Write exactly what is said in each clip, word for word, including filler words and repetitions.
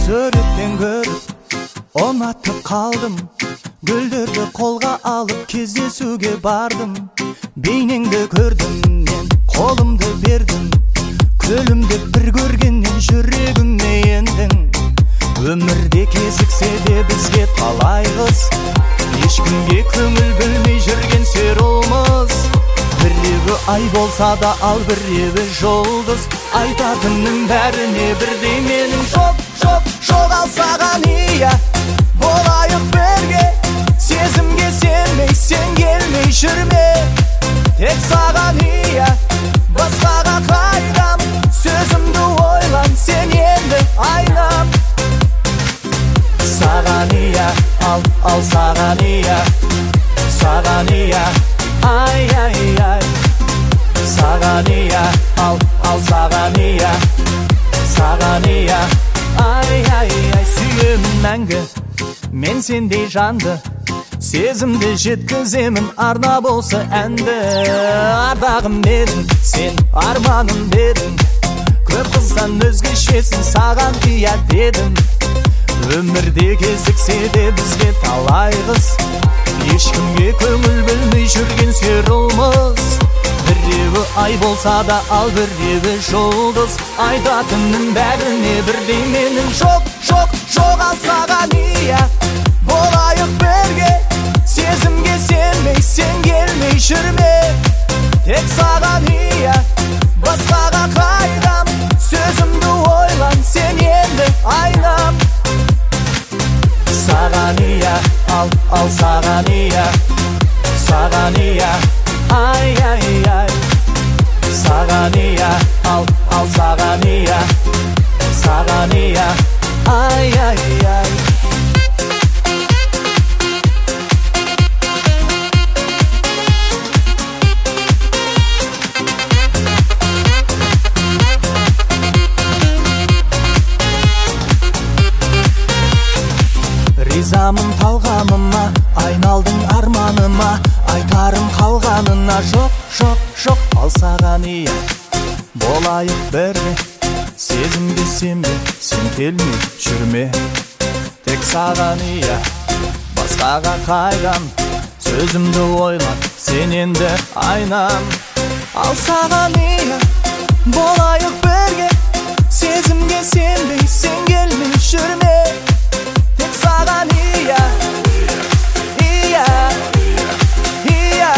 Sureten görüp onatıp kaldım, gülдөрдү kolga alıp кездесүүгө bardым. Бейнеңди көрдүм мен, колумду бердим, көлүмдү бир көргенден жүрөгүмө эндиң. Өмүрдө кезиксе де бизге талай кыз, эчкимге көңүл бөлмөй жүрген серулмуз. Бирөө ай болса да ал бирөө жолдуз, айтатынын бәріне бирдей менің жоқ, жоқ, жоқ ал саған ия. Болайық бірге, сезімге сенмей, сен келмей жүрме. Тек саған ия, басқаға қайдам, сөзімді ойлан, сен енді айнам. Саған ия, ал, ал саған ия, саған ия, ай, ай, ай. Саған ия, ал, ал саған ия, саған ия, ай, ай, ай. Сүйемін мәңгі, мен сендей жанды, сезімді жеткіземін, арна болса әнді. Ардағым дедің, сен арманым дедің, көп қыздан өзгешесін, саған ия дедім. Өмірде кезіксе де бізге талай қыз, ешкімге көңіл бөлмей жүрген серулмуз. Біреуі ай болса да ал біреуі жұлдыз, айтатынның бәріне бірдей менің жоқ, жоқ, жоқ ал саған ия. Болайық бірге, сезімге сенмей, сен келмей жүрме. Тек саған ия, басқаға қайдам, сөзімді ойлан, сен енді айнам. Саған ия, ал, ал саған ия, саған ия, ай, ай, ай. Саған ия, ал, ал саған ия, саған ия, ай, ай, ай. Ризамын талғамыма, айналдың арманыма, айтарым қалғанына жоқ, жоқ, жоқ ал саған ия. Болайық бірге, сезімге сенбе, сен келмей жүрме. Тек саған ия, басқаға қайдам, сөзімді ойлан, сен енді айнам. Ал саған ия, болайық бірге, сезімге сенбей, сен келмей жүрме. Тек саған ия, ия, ия.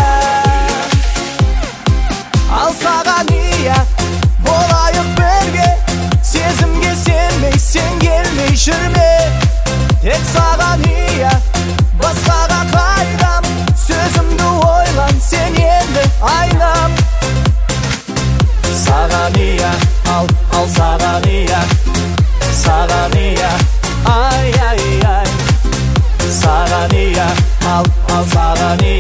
Ал саған ия, болайық бірге, сезімге сенмей, сен келмей жүрме. Тек саған ия, басқаға қайдам, сөзімді ойлан, сен енді айнам. Саған ия, ал, ал саған ия, саған ия, ай, ай, ай. Саған ия, ал, ал саған ия.